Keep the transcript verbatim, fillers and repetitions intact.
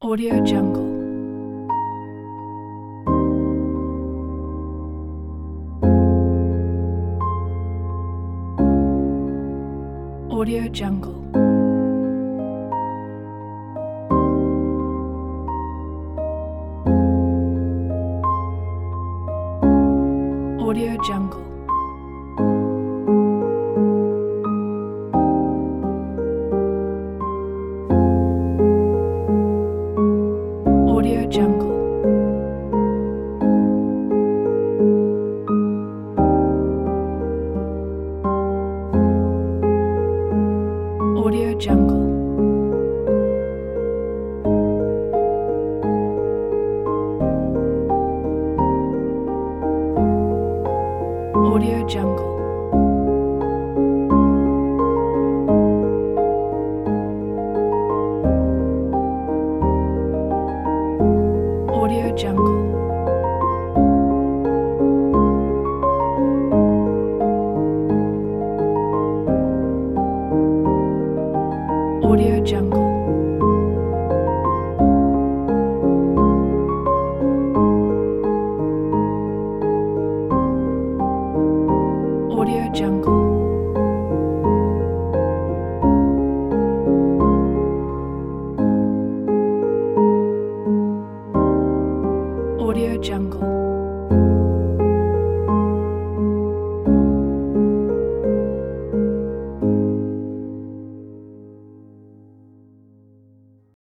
Audio Jungle. Audio Jungle. Audio Jungle. Audio Jungle. Audio Jungle. Audio Jungle. Audio Jungle. Audio Jungle. Audio Jungle. Audio Jungle.